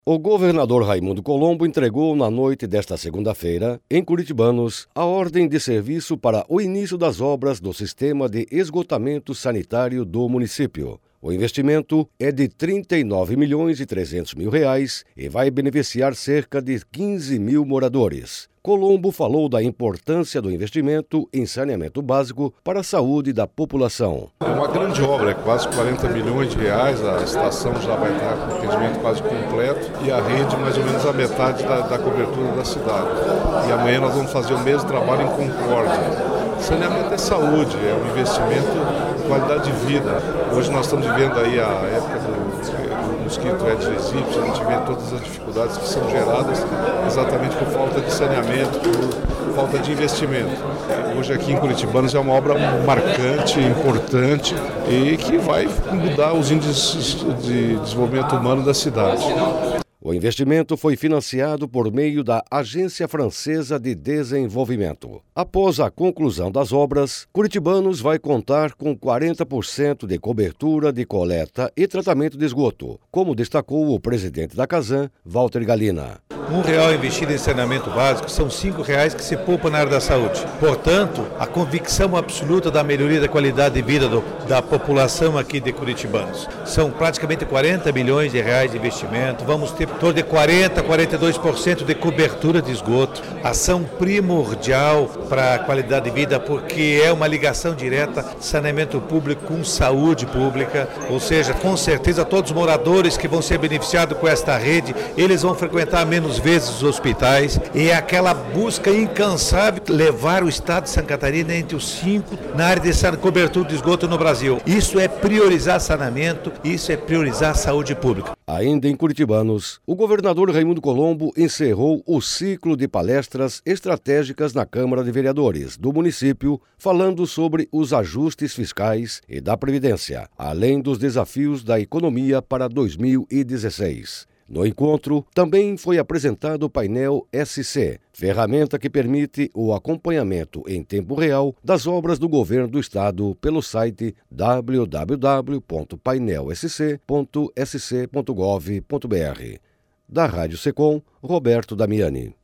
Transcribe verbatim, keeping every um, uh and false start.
O governador Raimundo Colombo entregou na noite desta segunda-feira, em Curitibanos, a ordem de serviço para o início das obras do sistema de esgotamento sanitário do município. O investimento é de trinta e nove milhões e trezentos mil reais e vai beneficiar cerca de quinze mil moradores. Colombo falou da importância do investimento em saneamento básico para a saúde da população. É uma grande obra, é quase quarenta milhões de reais, a estação já vai estar com o atendimento quase completo e a rede mais ou menos a metade da, da cobertura da cidade. E amanhã nós vamos fazer o mesmo trabalho em Concórdia. Saneamento é saúde, é um investimento em qualidade de vida. Hoje nós estamos vivendo aí a época do mosquito Aedes aegypti, a gente vê todas as dificuldades que são geradas exatamente por falta de saneamento, por falta de investimento. Hoje aqui em Curitibanos é uma obra marcante, importante e que vai mudar os índices de desenvolvimento humano da cidade. O investimento foi financiado por meio da Agência Francesa de Desenvolvimento. Após a conclusão das obras, Curitibanos vai contar com quarenta por cento de cobertura de coleta e tratamento de esgoto, como destacou o presidente da Casan, Walter Galina. Um real investido em saneamento básico são cinco reais que se poupa na área da saúde. Portanto, a convicção absoluta da melhoria da qualidade de vida do, da população aqui de Curitibanos. São praticamente quarenta milhões de reais de investimento. Vamos ter em torno de quarenta, quarenta e dois por cento de cobertura de esgoto. Ação primordial para a qualidade de vida, porque é uma ligação direta saneamento público com saúde pública. Ou seja, com certeza todos os moradores que vão ser beneficiados com esta rede, eles vão frequentar menos vezes os hospitais, e é aquela busca incansável levar o estado de Santa Catarina entre os cinco na área de cobertura de esgoto no Brasil. Isso é priorizar saneamento, isso é priorizar saúde pública. Ainda em Curitibanos, o governador Raimundo Colombo encerrou o ciclo de palestras estratégicas na Câmara de Vereadores do município, falando sobre os ajustes fiscais e da Previdência, além dos desafios da economia para dois mil e dezesseis. No encontro, também foi apresentado o painel S C, ferramenta que permite o acompanhamento em tempo real das obras do governo do estado pelo site w w w ponto painel s c ponto s c ponto gov ponto b r. Da Rádio Secom, Roberto Damiani.